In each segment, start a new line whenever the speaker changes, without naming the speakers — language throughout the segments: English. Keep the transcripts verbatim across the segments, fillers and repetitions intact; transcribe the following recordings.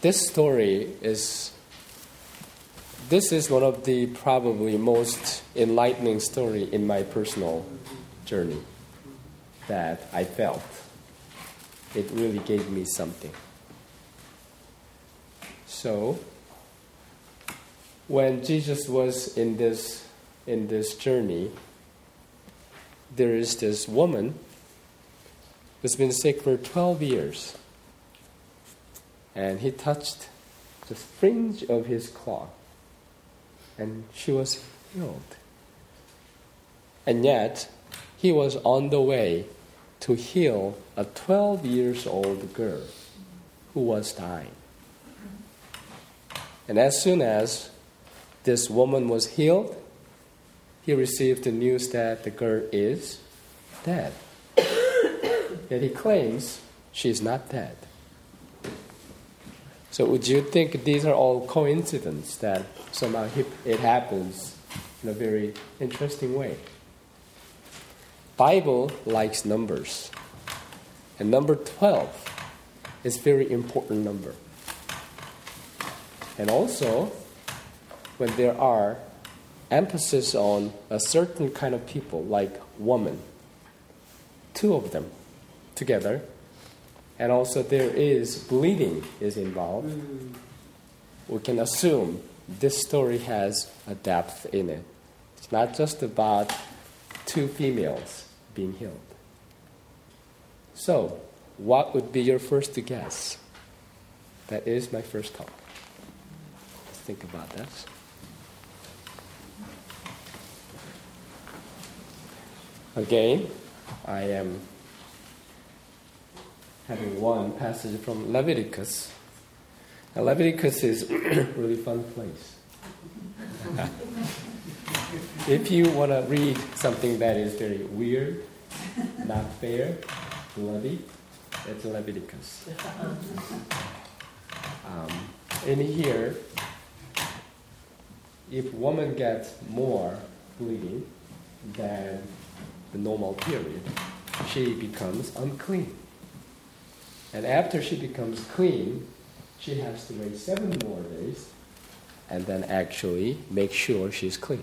this story is, this is one of the probably most enlightening story in my personal journey that I felt. It really gave me something. So, when Jesus was in this in this journey, there is this woman who's been sick for twelve years. And he touched the fringe of his cloth, and she was healed. And yet, he was on the way to heal a twelve years old girl who was dying. And as soon as this woman was healed, he received the news that the girl is dead. Yet he claims she's not dead. So would you think these are all coincidences that somehow it happens in a very interesting way? Bible likes numbers. And number twelve is a very important number. And also, when there are emphasis on a certain kind of people, like woman, two of them together, and also there is bleeding is involved, mm. we can assume this story has a depth in it. It's not just about two females being healed. So, what would be your first guess? That is my first thought. Let's think about that. Again, I am having one passage from Leviticus. Now, Leviticus is a really fun place. If you want to read something that is very weird, not fair, bloody, it's Leviticus. Um, in here, if woman gets more bleeding than the normal period, she becomes unclean. And after she becomes clean, she has to wait seven more days and then actually make sure she's clean.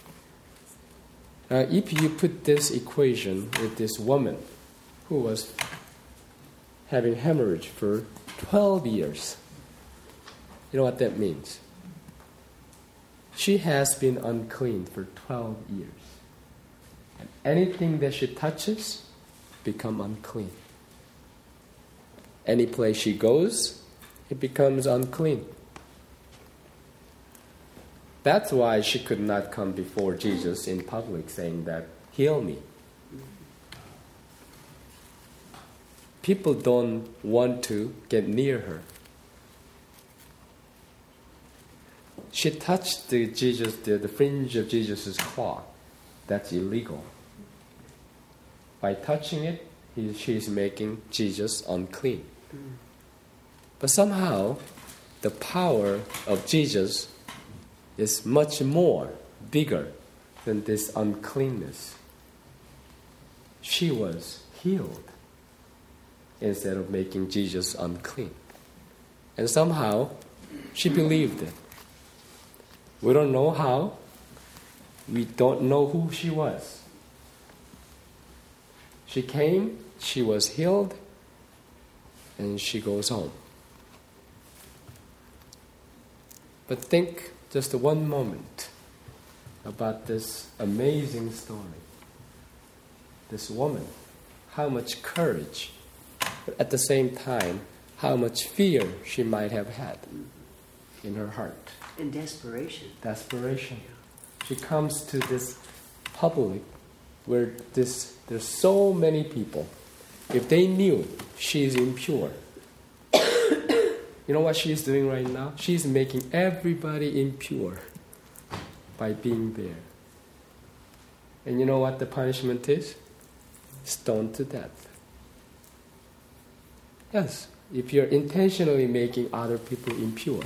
Now, if you put this equation with this woman who was having hemorrhage for twelve years, you know what that means? She has been unclean for twelve years. And anything that she touches becomes unclean. Any place she goes, it becomes unclean. That's why she could not come before Jesus in public saying that, heal me. People don't want to get near her. She touched the Jesus, the, the fringe of Jesus' cloth. That's illegal. By touching it, he, she's making Jesus unclean. But somehow, the power of Jesus is much more bigger than this uncleanness. She was healed instead of making Jesus unclean. And somehow, she believed it. We don't know how. We don't know who she was. She came, she was healed, and she goes home. But think just one moment about this amazing story. This woman, how much courage, but at the same time, how much fear she might have had in her heart.
And desperation.
Desperation. She comes to this public where this there's so many people. If they knew she's impure, you know what she's doing right now? She's making everybody impure by being there. And you know what the punishment is? Stoned to death. Yes, if you're intentionally making other people impure.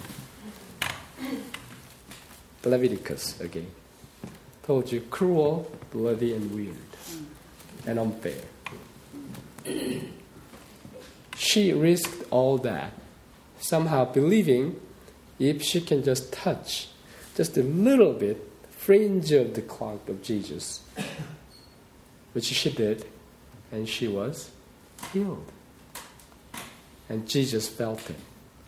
Leviticus again told you cruel, bloody, and weird, and unfair. She risked all that somehow believing if she can just touch just a little bit fringe of the cloak of Jesus, which she did, and she was healed. And Jesus felt it.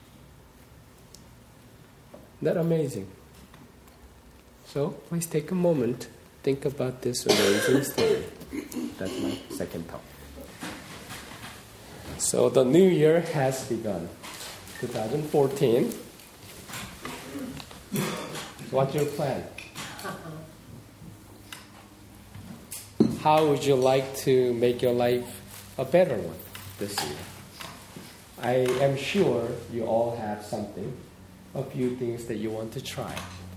Isn't that amazing? So please take a moment, think about this amazing story. That's my second talk. So the new year has begun, twenty fourteen. What's your plan? How would you like to make your life a better one this year? I am sure you all have something, a few things that you want to try.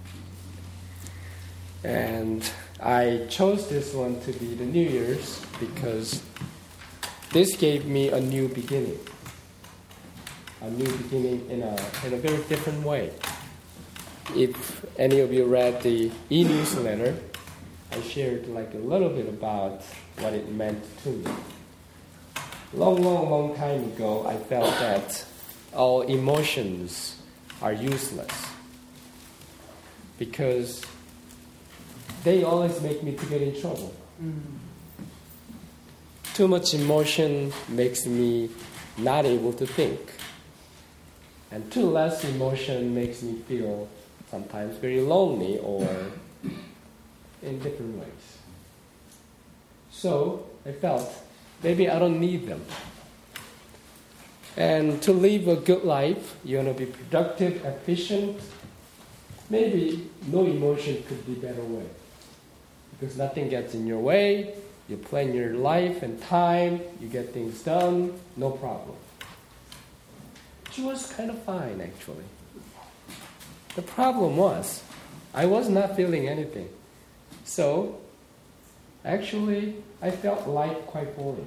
And I chose this one to be the New Year's because this gave me a new beginning. A new beginning in a, in a very different way. If any of you read the e-newsletter, I shared like a little bit about what it meant to me. Long, long, long time ago, I felt that all emotions are useless because they always make me to get in trouble. Mm. Too much emotion makes me not able to think. And too less emotion makes me feel sometimes very lonely or in different ways. So I felt maybe I don't need them. And to live a good life, you want to be productive, efficient. Maybe no emotion could be a better way. Because nothing gets in your way, you plan your life and time, you get things done, no problem. Which was kind of fine, actually. The problem was, I was not feeling anything. So, actually, I felt life quite boring.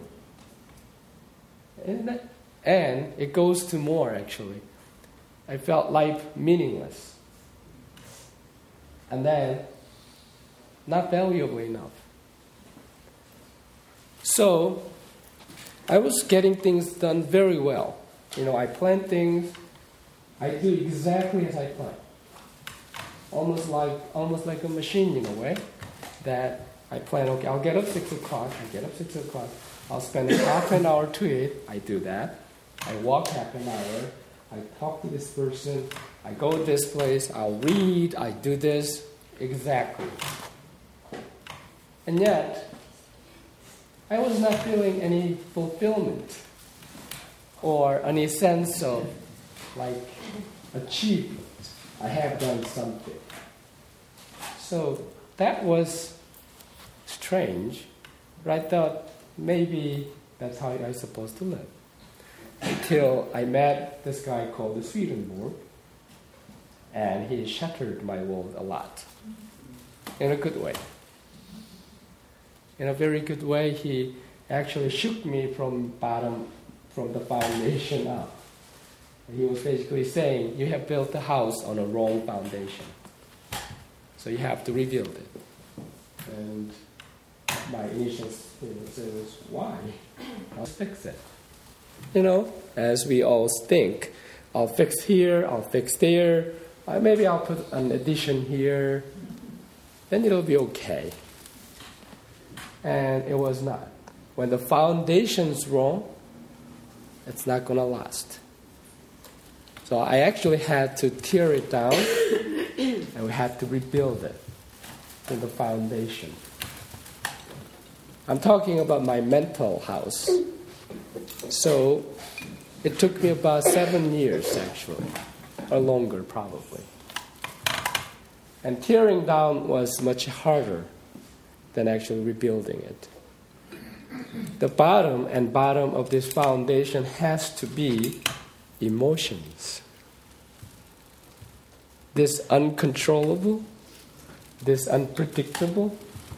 And, that, and it goes to more, actually. I felt life meaningless. And then, not valuable enough. So, I was getting things done very well. You know, I plan things, I do exactly as I plan. Almost like almost like a machine in a way, that I plan, okay, I'll get up six o'clock, I get up six o'clock, I'll spend half an hour to it, I do that. I walk half an hour, I talk to this person, I go to this place, I'll read, I do this, exactly. And yet, I was not feeling any fulfillment or any sense of like achievement. I have done something. So that was strange, but I thought maybe that's how I'm supposed to live. Until I met this guy called the Swedenborg, and he shattered my world a lot, in a good way. In a very good way, he actually shook me from bottom, from the foundation up. He was basically saying, you have built the house on a wrong foundation. So you have to rebuild it. And my initial answer was, why? I'll fix it. You know, as we all think, I'll fix here, I'll fix there, uh, maybe I'll put an addition here, then it'll be okay. And it was not. When the foundation's wrong, it's not going to last. So I actually had to tear it down, and we had to rebuild it to the foundation. I'm talking about my mental house. So it took me about seven years, actually, or longer, probably. And tearing down was much harder than actually rebuilding it. The bottom and bottom of this foundation has to be emotions. This uncontrollable, this unpredictable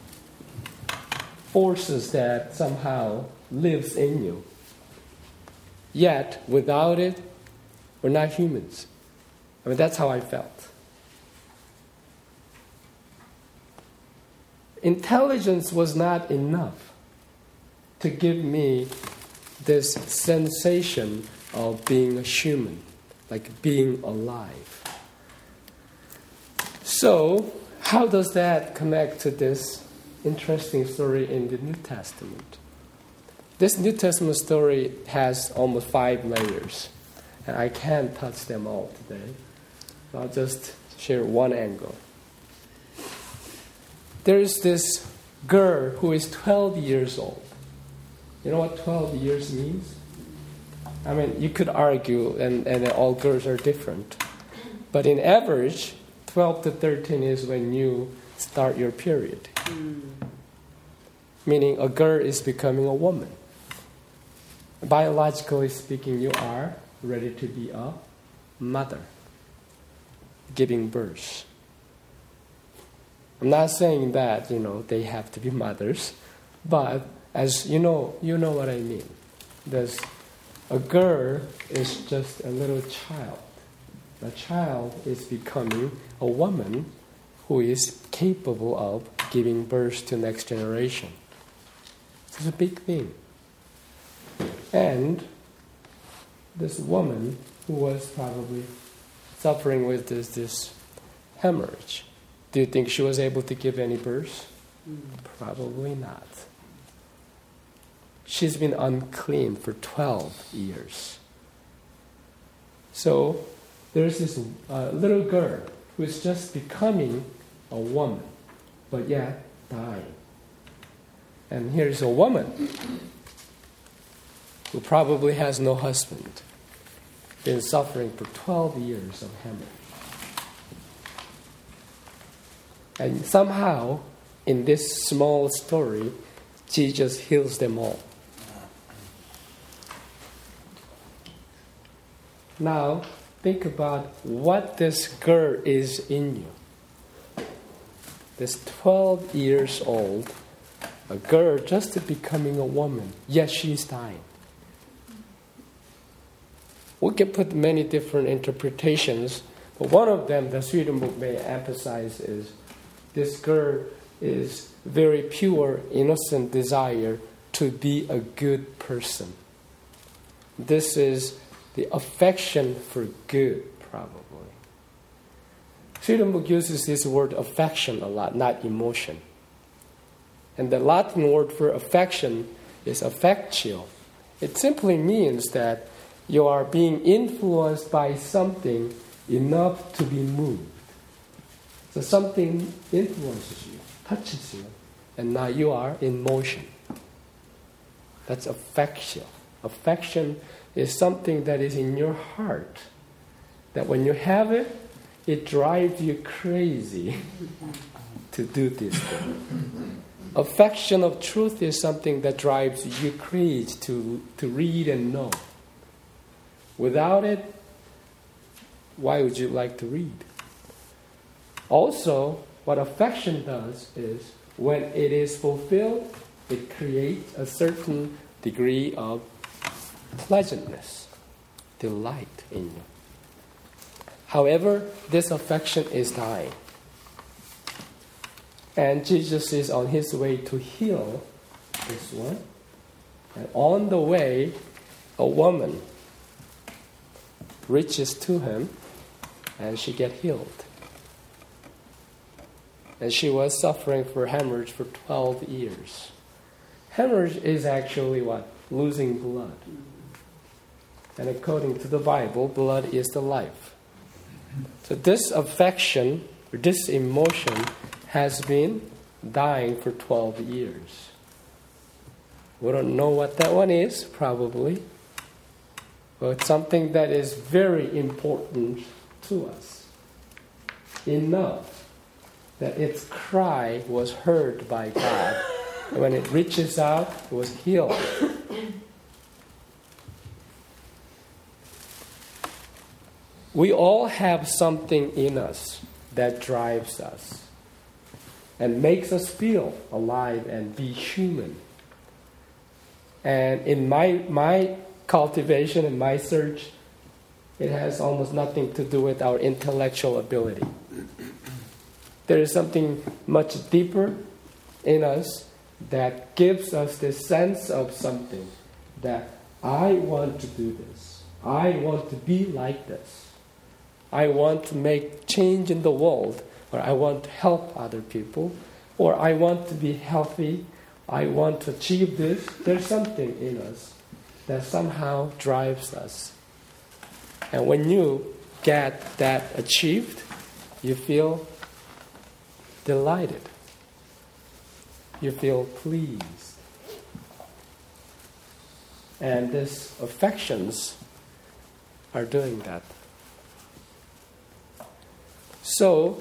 forces that somehow lives in you. Yet, without it, we're not humans. I mean, that's how I felt. Intelligence was not enough to give me this sensation of being a human, like being alive. So, how does that connect to this interesting story in the New Testament? This New Testament story has almost five layers, and I can't touch them all today. So I'll just share one angle. There is this girl who is twelve years old. You know what twelve years means? I mean, you could argue, and, and all girls are different. But in average, twelve to thirteen is when you start your period. Mm. Meaning a girl is becoming a woman. Biologically speaking, you are ready to be a mother, giving birth. I'm not saying that, you know, they have to be mothers, but as you know, you know what I mean. There's a girl is just a little child. A child is becoming a woman who is capable of giving birth to the next generation. It's a big thing. And this woman who was probably suffering with this, this hemorrhage, do you think she was able to give any birth? Mm. Probably not. She's been unclean for twelve years. So there's this uh, little girl who is just becoming a woman, but yet dying. And here's a woman who probably has no husband, been suffering for twelve years of hemorrhage. And somehow, in this small story, Jesus heals them all. Now, think about what this girl is in you. This twelve years old, a girl just becoming a woman, yet she's dying. We can put many different interpretations, but one of them that Swedenborg may emphasize is this girl is very pure, innocent desire to be a good person. This is the affection for good, probably. Swedenborg uses this word affection a lot, not emotion. And the Latin word for affection is affectio. It simply means that you are being influenced by something enough to be moved. So something influences you, touches you, and now you are in motion. That's affection. Affection is something that is in your heart, that when you have it, it drives you crazy to do this thing. Affection of truth is something that drives you crazy to, to read and know. Without it, why would you like to read? Also, what affection does is, when it is fulfilled, it creates a certain degree of pleasantness, delight in you. However, this affection is dying. And Jesus is on his way to heal this one. And on the way, a woman reaches to him and she gets healed. And she was suffering for hemorrhage for twelve years. Hemorrhage is actually what? Losing blood. And according to the Bible, blood is the life. So this affection, or this emotion, has been dying for twelve years. We don't know what that one is, probably. But it's something that is very important to us. Enough that its cry was heard by God. And when it reaches out, it was healed. We all have something in us that drives us and makes us feel alive and be human. And in my my cultivation and my search, it has almost nothing to do with our intellectual ability. There is something much deeper in us that gives us this sense of something that I want to do this. I want to be like this. I want to make change in the world, or I want to help other people, or I want to be healthy, I want to achieve this. There's something in us that somehow drives us. And when you get that achieved, you feel delighted. You feel pleased. And these affections are doing that. So,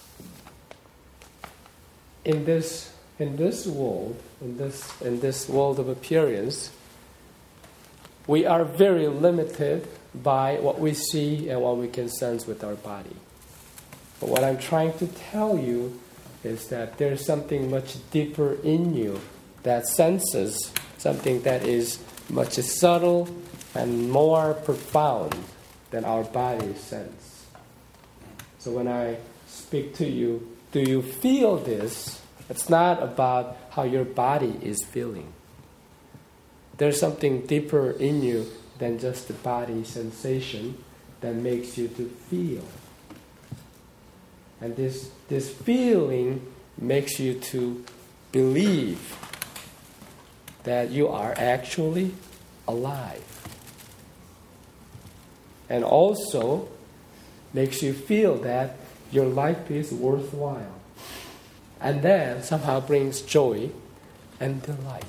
in this in this world, in this in this world of appearance, we are very limited by what we see and what we can sense with our body. But what I'm trying to tell you is that there's something much deeper in you that senses something that is much subtle and more profound than our body sense. So when I speak to you, do you feel this? It's not about how your body is feeling. There's something deeper in you than just the body sensation that makes you to feel. And this, this feeling makes you to believe that you are actually alive. And also makes you feel that your life is worthwhile. And then somehow brings joy and delight.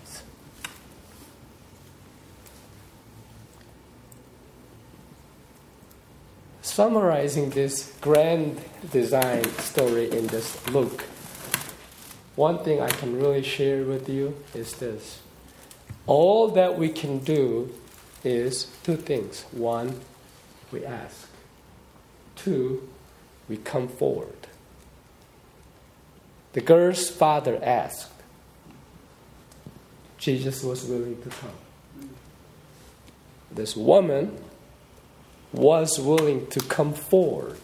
Summarizing this grand design story in this Luke, one thing I can really share with you is this. All that we can do is two things. One, we ask. Two, we come forward. The girl's father asked. Jesus was willing to come. This woman was willing to come forward,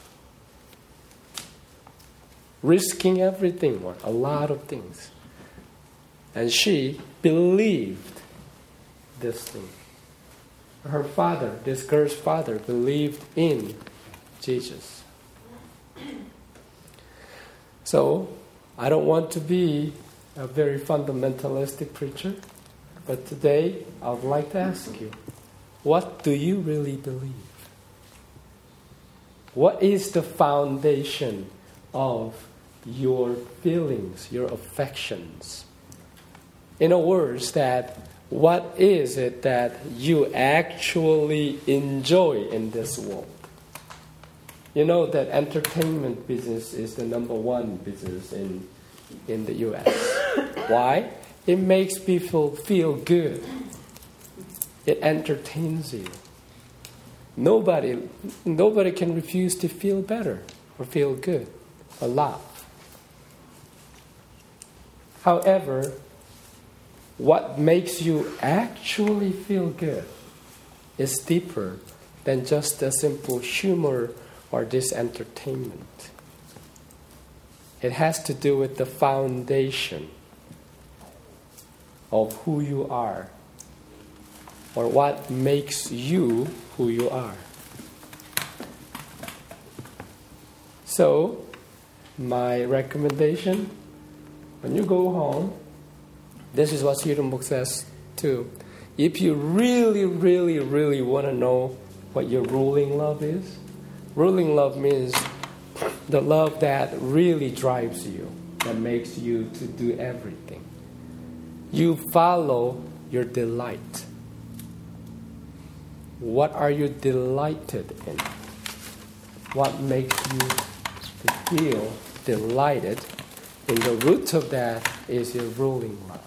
risking everything, or a lot of things. And she believed this thing. Her father, this girl's father, believed in Jesus. So, I don't want to be a very fundamentalistic preacher, but today I would like to ask you, what do you really believe? What is the foundation of your feelings, your affections? In other words, that what is it that you actually enjoy in this world? You know that entertainment business is the number one business in, in the U S Why? It makes people feel good. It entertains you. Nobody, nobody can refuse to feel better or feel good or laugh. However, what makes you actually feel good is deeper than just a simple humor or this entertainment. It has to do with the foundation of who you are, or what makes you who you are. So, my recommendation, when you go home, this is what Sirumbook says too. If you really, really, really want to know what your ruling love is, ruling love means the love that really drives you, that makes you to do everything. You follow your delight. What are you delighted in? What makes you to feel delighted? And the root of that is your ruling love.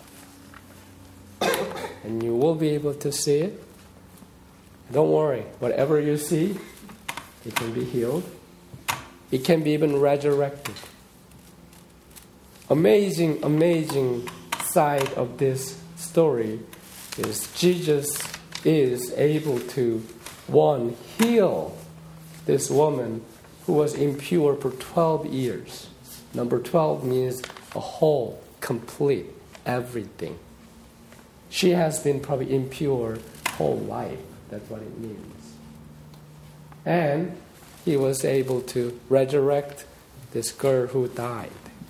And you will be able to see it. Don't worry, whatever you see, it can be healed. It can be even resurrected. Amazing, amazing side of this story is Jesus is able to, one, heal this woman who was impure for twelve years. Number twelve means a whole, complete, everything. She has been probably impure whole life. That's what it means. And he was able to resurrect this girl who died.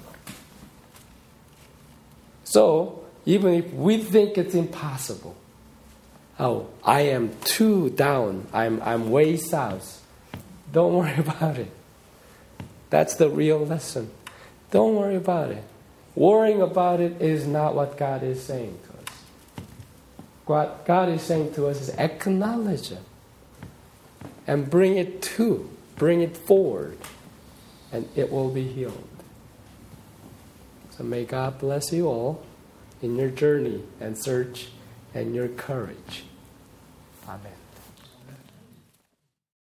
So, even if we think it's impossible, oh, I am too down, I'm, I'm way south, don't worry about it. That's the real lesson. Don't worry about it. Worrying about it is not what God is saying to us. What God is saying to us is acknowledge it and bring it to, bring it forward, and it will be healed. So may God bless you all in your journey and search and your courage. Amen.